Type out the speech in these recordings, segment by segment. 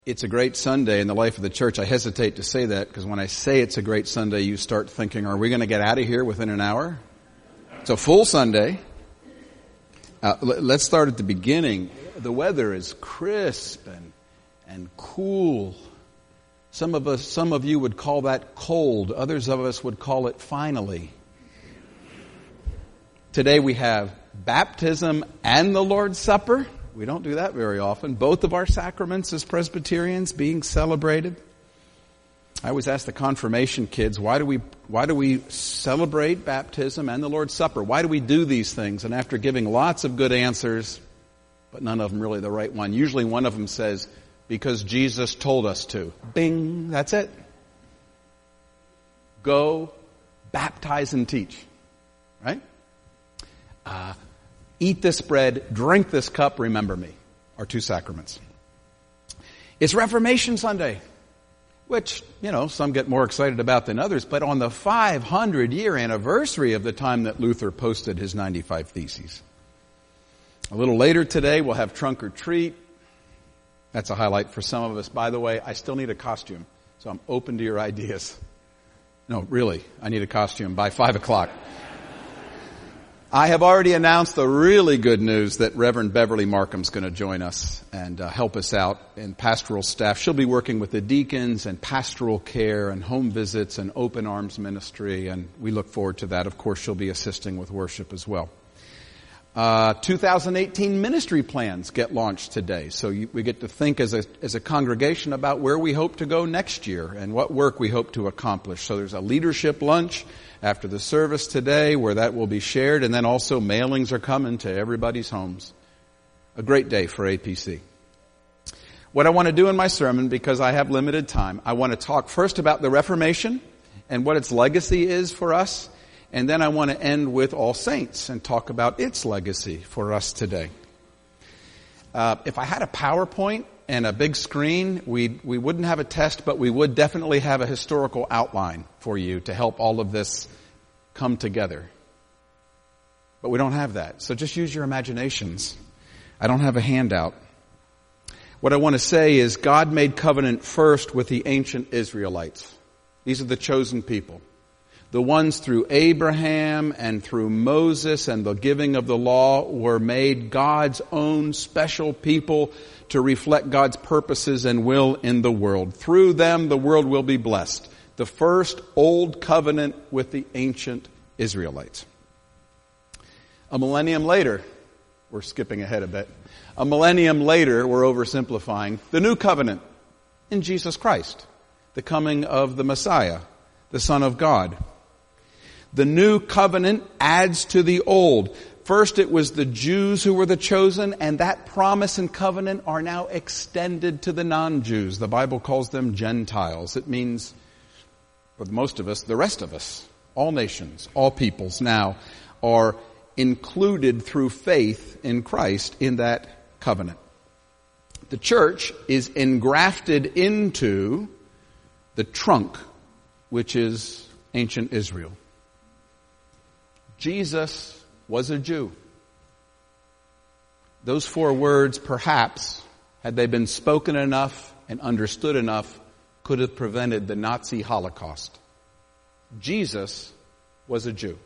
It's a great Sunday in the life of the church. I hesitate to say that because when I say it's a great Sunday, you start thinking, are we going to get out of here within an hour? It's a full Sunday. Let's start at the beginning. The weather is crisp and cool. Some of you would call that cold. Others of us would call it finally. Today we have baptism and the Lord's Supper. We don't do that very often. Both of our sacraments as Presbyterians being celebrated. I always ask the confirmation kids, why do we celebrate baptism and the Lord's Supper? Why do we do these things? And after giving lots of good answers, but none of them really the right one, usually one of them says, because Jesus told us to. Bing, that's it. Go, baptize and teach. Right? Eat this bread, drink this cup, remember me. Our two sacraments. It's Reformation Sunday, which, some get more excited about than others, but on the 500-year anniversary of the time that Luther posted his 95 Theses. A little later today, we'll have trunk or treat. That's a highlight for some of us. By the way, I still need a costume, so I'm open to your ideas. No, really, I need a costume by 5 o'clock. I have already announced the really good news that Reverend Beverly Markham's going to join us and help us out in pastoral staff. She'll be working with the deacons and pastoral care and home visits and open arms ministry, and we look forward to that. Of course, she'll be assisting with worship as well. 2018 ministry plans get launched today, so we get to think as a congregation about where we hope to go next year and what work we hope to accomplish. So there's a leadership lunch after the service today where that will be shared, and then also mailings are coming to everybody's homes. A great day for APC. What I want to do in my sermon, because I have limited time, I want to talk first about the Reformation and what its legacy is for us, and then I want to end with All Saints and talk about its legacy for us today. If I had a PowerPoint and a big screen, we wouldn't have a test, but we would definitely have a historical outline for you to help all of this come together. But we don't have that. So just use your imaginations. I don't have a handout. What I want to say is God made covenant first with the ancient Israelites. These are the chosen people. The ones through Abraham and through Moses and the giving of the law were made God's own special people to reflect God's purposes and will in the world. Through them, the world will be blessed. The first old covenant with the ancient Israelites. A millennium later, we're skipping ahead a bit. A millennium later, we're oversimplifying, the new covenant in Jesus Christ, the coming of the Messiah, the Son of God. The new covenant adds to the old. First it was the Jews who were the chosen, and that promise and covenant are now extended to the non-Jews. The Bible calls them Gentiles. It means, for most of us, the rest of us, all nations, all peoples now are included through faith in Christ in that covenant. The church is engrafted into the trunk, which is ancient Israel. Jesus was a Jew. Those 4 words, perhaps, had they been spoken enough and understood enough, could have prevented the Nazi Holocaust. Jesus was a Jew.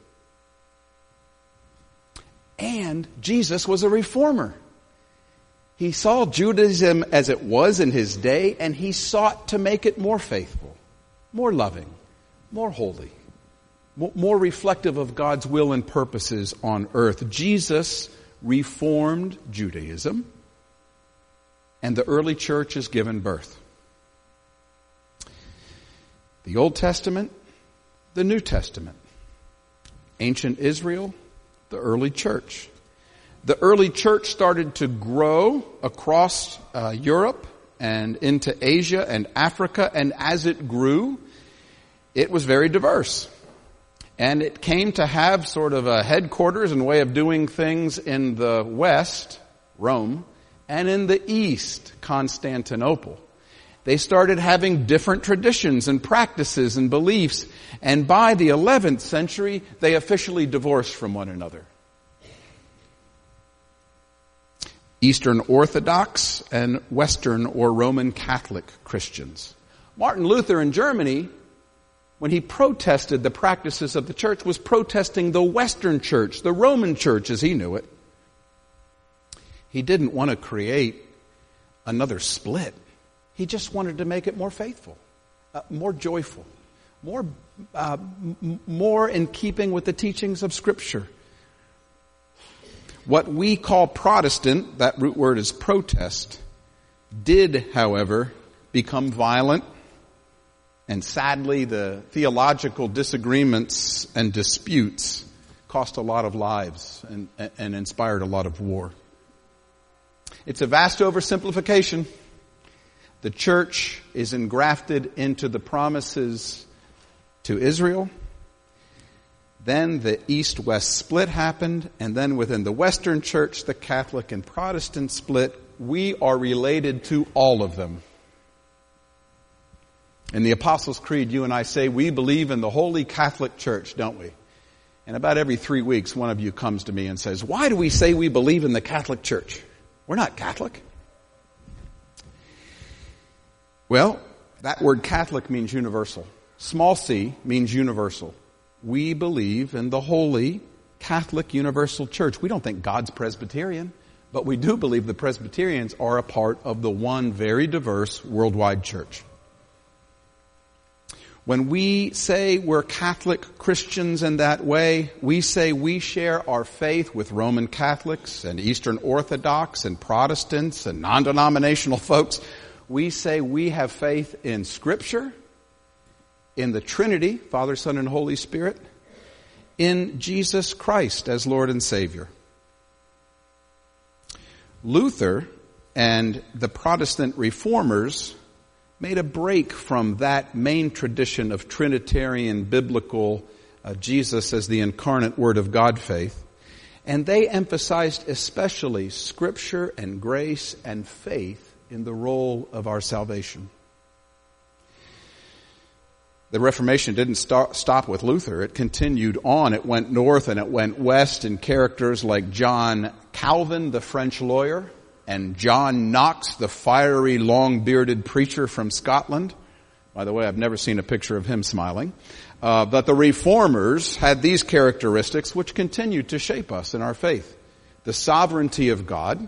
And Jesus was a reformer. He saw Judaism as it was in his day, and he sought to make it more faithful, more loving, more holy, more reflective of God's will and purposes on earth. Jesus reformed Judaism, and the early church is given birth. The Old Testament, the New Testament. Ancient Israel, the early church. The early church started to grow across Europe and into Asia and Africa, and as it grew, it was very diverse. And it came to have sort of a headquarters and way of doing things in the West, Rome, and in the East, Constantinople. They started having different traditions and practices and beliefs, and by the 11th century, they officially divorced from one another. Eastern Orthodox and Western or Roman Catholic Christians. Martin Luther in Germany, when he protested the practices of the church, was protesting the Western church, the Roman church as he knew it. He didn't want to create another split. He just wanted to make it more faithful, more joyful, more in keeping with the teachings of Scripture. What we call Protestant, that root word is protest, did, however, become violent. And sadly, the theological disagreements and disputes cost a lot of lives and inspired a lot of war. It's a vast oversimplification. The church is engrafted into the promises to Israel. Then the East-West split happened, and then within the Western church, the Catholic and Protestant split. We are related to all of them. In the Apostles' Creed, you and I say, we believe in the Holy Catholic Church, don't we? And about every 3 weeks, one of you comes to me and says, why do we say we believe in the Catholic Church? We're not Catholic. Well, that word Catholic means universal. Small c means universal. We believe in the Holy Catholic Universal Church. We don't think God's Presbyterian, but we do believe the Presbyterians are a part of the one very diverse worldwide church. When we say we're Catholic Christians in that way, we say we share our faith with Roman Catholics and Eastern Orthodox and Protestants and non-denominational folks. We say we have faith in Scripture, in the Trinity, Father, Son, and Holy Spirit, in Jesus Christ as Lord and Savior. Luther and the Protestant reformers made a break from that main tradition of Trinitarian biblical Jesus as the incarnate Word of God faith, and they emphasized especially Scripture and grace and faith in the role of our salvation. The Reformation didn't stop with Luther. It continued on. It went north and it went west in characters like John Calvin, the French lawyer, and John Knox, the fiery, long-bearded preacher from Scotland. By the way, I've never seen a picture of him smiling. But the Reformers had these characteristics which continue to shape us in our faith. The sovereignty of God,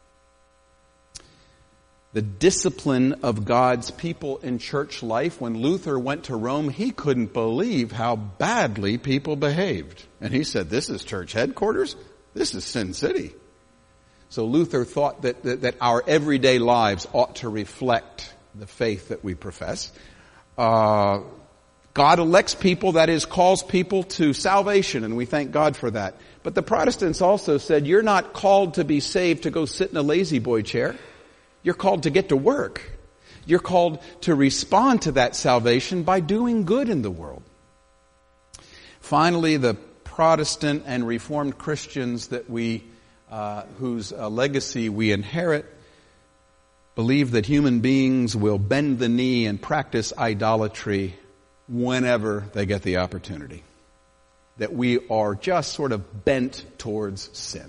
the discipline of God's people in church life. When Luther went to Rome, he couldn't believe how badly people behaved. And he said, this is church headquarters? This is Sin City. So Luther thought that our everyday lives ought to reflect the faith that we profess. God elects people, that is, calls people to salvation, and we thank God for that. But the Protestants also said, you're not called to be saved to go sit in a lazy boy chair. You're called to get to work. You're called to respond to that salvation by doing good in the world. Finally, the Protestant and Reformed Christians that whose legacy we inherit believe that human beings will bend the knee and practice idolatry whenever they get the opportunity. That we are just sort of bent towards sin.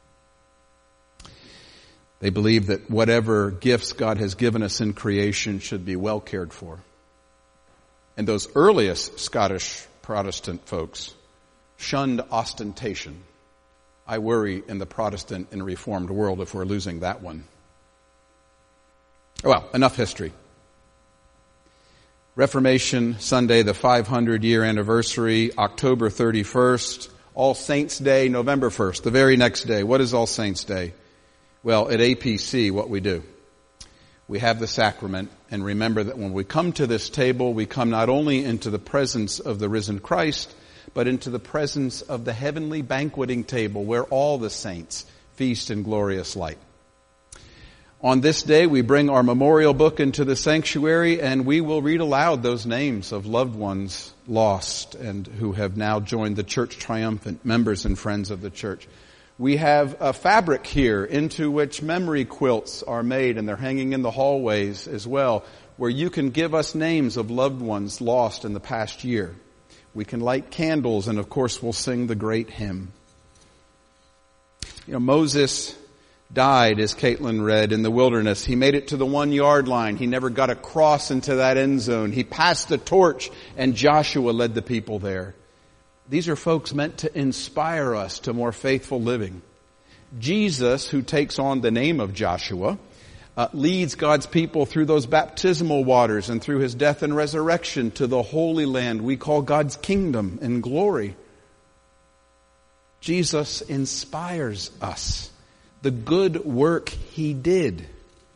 They believe that whatever gifts God has given us in creation should be well cared for. And those earliest Scottish Protestant folks shunned ostentation. I worry in the Protestant and Reformed world if we're losing that one. Well, enough history. Reformation Sunday, the 500-year anniversary, October 31st. All Saints' Day, November 1st, the very next day. What is All Saints' Day? Well, at APC, what we do, we have the sacrament, and remember that when we come to this table, we come not only into the presence of the risen Christ, but into the presence of the heavenly banqueting table where all the saints feast in glorious light. On this day, we bring our memorial book into the sanctuary, and we will read aloud those names of loved ones lost and who have now joined the church triumphant, members and friends of the church. We have a fabric here into which memory quilts are made, and they're hanging in the hallways as well, where you can give us names of loved ones lost in the past year. We can light candles, and of course we'll sing the great hymn. You know, Moses died, as Caitlin read, in the wilderness. He made it to the 1-yard line. He never got across into that end zone. He passed the torch, and Joshua led the people there. These are folks meant to inspire us to more faithful living. Jesus, who takes on the name of Joshua, leads God's people through those baptismal waters and through his death and resurrection to the Holy Land we call God's kingdom and glory. Jesus inspires us. The good work he did.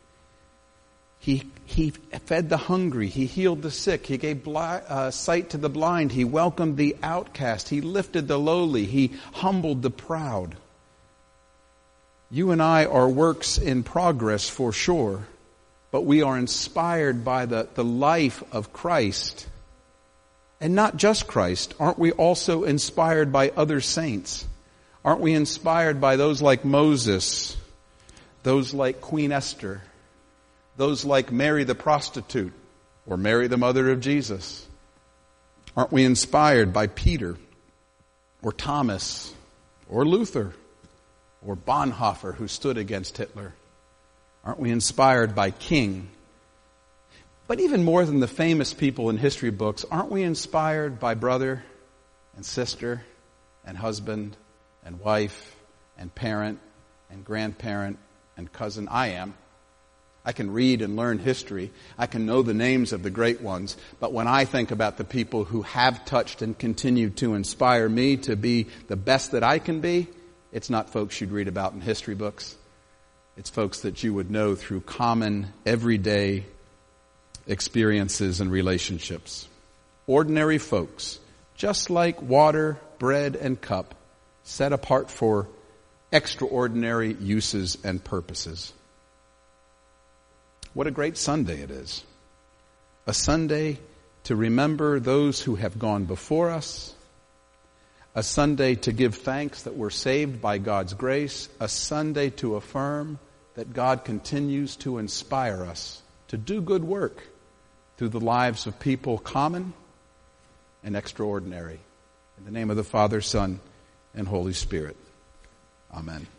He fed the hungry. He healed the sick. He gave sight to the blind. He welcomed the outcast. He lifted the lowly. He humbled the proud. You and I are works in progress for sure, but we are inspired by the life of Christ. And not just Christ. Aren't we also inspired by other saints? Aren't we inspired by those like Moses, those like Queen Esther, those like Mary the prostitute, or Mary the mother of Jesus? Aren't we inspired by Peter, or Thomas, or Luther, or Bonhoeffer, who stood against Hitler? Aren't we inspired by King? But even more than the famous people in history books, aren't we inspired by brother and sister and husband and wife and parent and grandparent and cousin? I am. I can read and learn history. I can know the names of the great ones. But when I think about the people who have touched and continue to inspire me to be the best that I can be, it's not folks you'd read about in history books. It's folks that you would know through common, everyday experiences and relationships. Ordinary folks, just like water, bread, and cup, set apart for extraordinary uses and purposes. What a great Sunday it is. A Sunday to remember those who have gone before us. A Sunday to give thanks that we're saved by God's grace. A Sunday to affirm that God continues to inspire us to do good work through the lives of people common and extraordinary. In the name of the Father, Son, and Holy Spirit. Amen.